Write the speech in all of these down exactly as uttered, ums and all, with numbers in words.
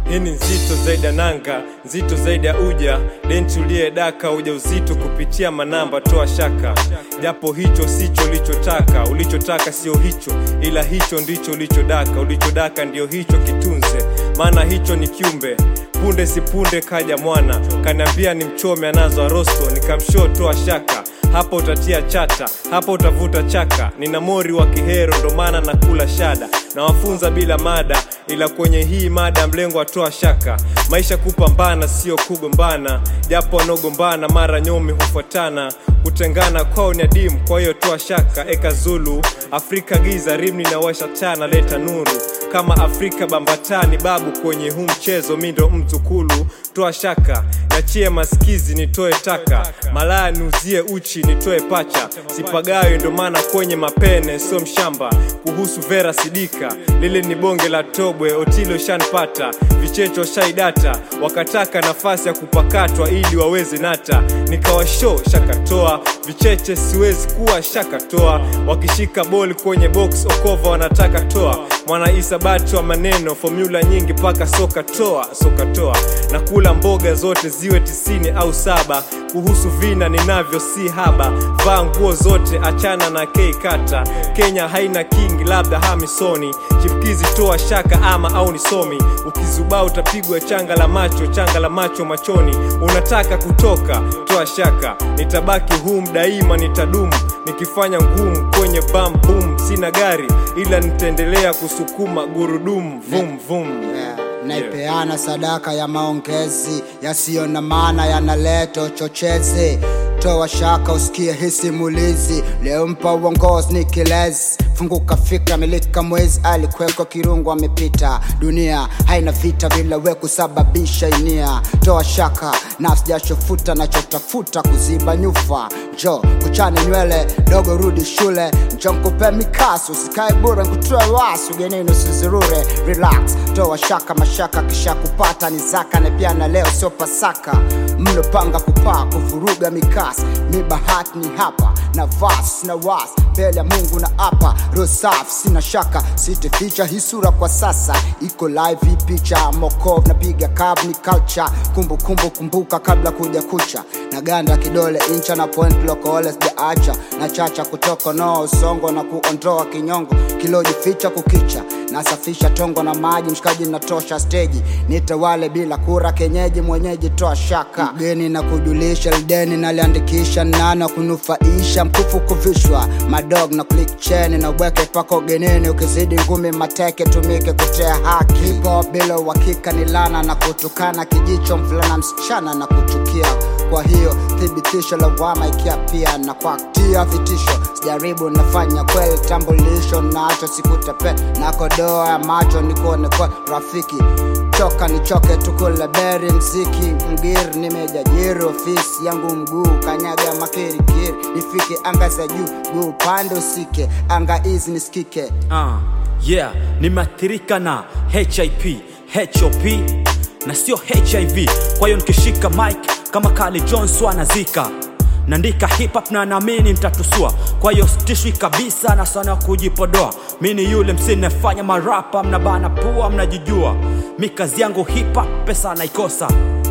Hii ni nzito zaidi ya nanga, nzito zaidi ya uja. Dentulie daka uja uzito kupitia manamba toa shaka. Japo hicho sicho ulichotaka, ulichotaka sio hicho, ila hicho ndicho ulichodaka, ulichodaka ndio hicho kitunze. Maana hicho ni kiumbe, punde si punde kaja mwana. Kaniambia ni mchome anazo arosto, nikamshow toa shaka. Hapo utatia chata, hapo utavuta chaka. Nina mori wa kihero ndo maana nakula shada. Na wafunza bila mada, ila kwenye hii mada mlengo atoa shaka. Maisha kupambana sio kugombana, japo wanogombana mara nyomi hufuatana. Kutengana kwao ni adimu, kwa hiyo toa shaka. Eka Zulu, Afrika giza rimni na washa tana leta nuru. Kama Afrika bambatani babu kwenye huu mchezo mindo mtu kulu. Toa shaka, nachie maskizi nitoe taka. Malaya nuzie uchi nitoe pacha. Sipagayo ndo maana kwenye mapene so mshamba. Kuhusu Vera Sidika, lile ni bonge la tobwe. Otilo shanpata, vichecho shaidata. Wakataka nafasi ya kupakatwa ili waweze nata. Nikawashow shakatoa, vicheche siwezi kuwa shakatoa. Wakishika boli kwenye box okova wanataka toa. Mwana isabati wa maneno, formula nyingi paka soka toa, soka toa. Na kula mboga zote ziwe tisini au saba. Kuhusu vina ninavyo si haba. Vaa nguo zote achana na kei kata. Kenya haina king labda hamisoni. Chipkizi toa shaka ama au nisomi. Ukizubaa utapigwa changa la macho, changa la macho machoni. Unataka kutoka, toa shaka. Nitabaki hum daima nitadumu. Nikifanya ngumu kwenye bam boom. Sina gari ila nitaendelea kusukuma gurudumu vum vum. Yeah. Naipeana sadaka ya maongezi yasiyo na maana yanaleta uchochezi. Toa shaka usikie hisi mulizi. Leo mpa uongozi ni kilezi. Funguka fikra milika mwezi alikweko kirungu amepita. Dunia haina vita bila we kusababisha inia. Toa shaka nafsi jasho futa na chotafuta kuziba nyufa. Jo kuchane nywele dogo rudi shule. Njo mkupe mikasu usikae bure nkutoe wasu. Ugenini usizurure relax. Toa shaka mashaka kisha kupata ni zaka. Nepiana leo sio pasaka. Mlo panga kupaa kufuruga mikasi. Mi bahati ni hapa na vas na was mbele ya Mungu na apa. Rosaf sina shaka site feature hii sura kwa sasa. Iko live hii picha mokov na piga cab ni culture. Kumbu kumbu kumbuka kabla kuja kucha. Na ganda kidole incha na point loko oles de acha. Na chacha kutoko no songo na kuondoa kinyongo. Kiloji ficha kukicha. Nasafisha tongo na maji mshikaji natosha stage. Nitawale bila kura kenyeji mwenyeji toa shaka. Mgeni na kujulisha lideni na liandikisha. Nana kunufaisha mkufu kuvishwa. Madog na click chain na weke pako geneni. Ukizidi ngumi mateke tumike kutea haki. Hipo bila wakika nilana na kutukana. Kijicho mfulana msichana na kuchukia. Kwa hiyo thibitisho la wama ikia pia. Na kwa kutia vitisho sijaribu nafanya kweli tambulisho. Na acho sikutape na kodoa ya macho nikone kwa rafiki. Choka ni choke tukule beri mziki. Mgiri nimejajiri ofisi yangu mguu. Kanyaga makiri kiri nifike anga za juu. Guu pande usike anga hizi nisikike. uh, Yeah nimeathirika na H I P H O P na sio H I V. Kwa hiyo nikishika mic kama Kali Jones wanazika. Nandika hip hop na naamini nitatusua. Kwa hiyo stishwi kabisa na sana kujipodoa. Mini yule msinefanya marapa mnabana pua mnajijua. Mi kazi yangu hip hop pesa naikosa.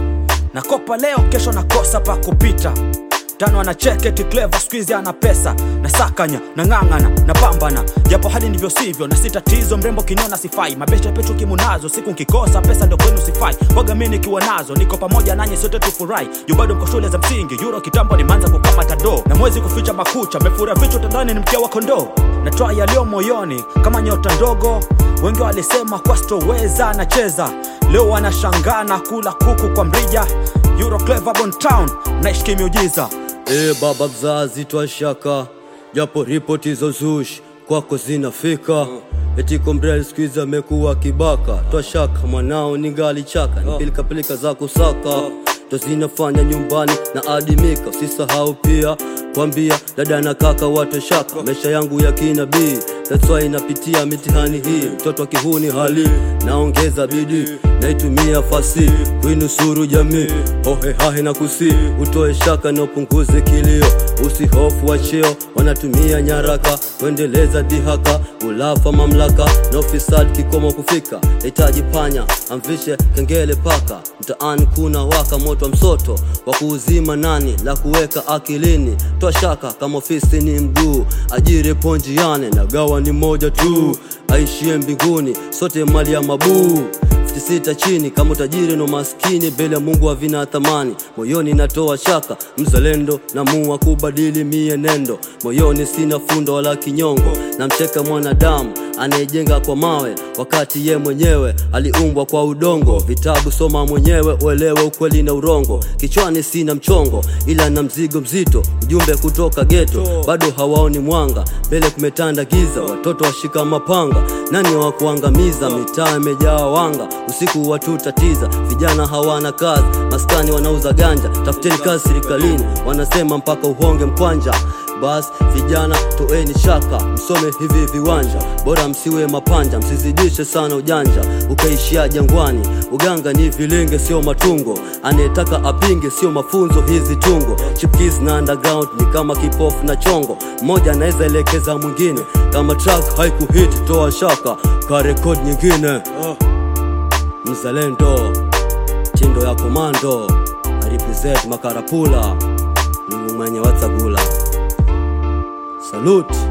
Nakopa leo kesho nakosa pa kupita. Tano anacheke clever squeeze ana pesa. Na sakanya, na ngangana, na pambana. Japo hali ndivyo sivyo, na sitatizo mrembo kinona sifai. Mabesha petu kimunazo, siku nkikosa pesa ndo kwenu sifai. Waga mimi nikiwa nazo, niko pamoja nanyi sote tufurahi. Yu bado mko shule za msingi, euro kitambo ni manza kukama tado. Na mwezi kuficha makucha, mefura vichwa tandani ni mkia wa kondoo. Natoa yalio moyoni, kama nyota ndogo. Wengi walisema kwa stoweza anacheza. Leo wanashangana kula kuku kwa mrija. Euro Clever Bon Town, naishi kimiujiza. Eh baba mzazi toa shaka. Japo ripoti hizo zush kwako zinafika. Eti kombrel squeeze amekuwa kibaka. Toa shaka mwanao ni gali chaka. Ni pilika pilika za kusaka. To zinafanya nyumbani na adimika. Usisahau pia kwambia dada na kaka watu shaka. Maisha yangu ya kinabii That's why inapitia mitihani hii. Mtoto wa kihuni hali naongeza bidii, naitumia fasi kuinusuru jamii. Hohe hahe na kusi utoe shaka na upunguze kilio. Usihofu wa cheo wanatumia nyaraka kuendeleza dhihaka. Ulafa mamlaka na ufisadi kikomo kufika. Hitaji panya amvishe kengele paka. Mtaani kuna waka moto wa msoto wa kuuzima nani la kuweka akilini. Toa shaka kama ofisi ni mguu, ajiri ponjiane na gawa ni moja tu. Aishie mbinguni sote mali ya mabuu. Sita chini kama utajiri no maskini, mbele ya Mungu havina thamani. Moyoni natoa shaka mzalendo na mua kubadili mienendo. Moyoni sina fundo wala kinyongo, na mcheka mwanadamu anayejenga kwa mawe wakati ye mwenyewe aliumbwa kwa udongo. Vitabu soma mwenyewe uelewe ukweli na urongo. Kichwani sina mchongo ila na mzigo mzito, ujumbe kutoka ghetto. Bado hawaoni mwanga, mbele kumetanda giza. Watoto washika mapanga, nani wa kuangamiza? Mitaa imejaa wanga, usiku watu tatiza. Vijana hawana kazi, maskani wanauza ganja. Tafuteni kazi serikalini, wanasema mpaka uhonge mkwanja. Bas vijana toeni shaka, msome hivi viwanja. Bora msiwe mapanja, msizidishe sana ujanja ukaishia jangwani. Uganga ni vilenge sio matungo, anetaka apinge sio mafunzo hizi tungo. Chipkiz na underground ni kama kipofu na chongo, mmoja anaweza elekeza mwingine. Kama track haikuhit toa shaka ka record nyingine. Mzalendo chindo ya komando, I represent Makarapula, ni mwenye Watsagula. Salute.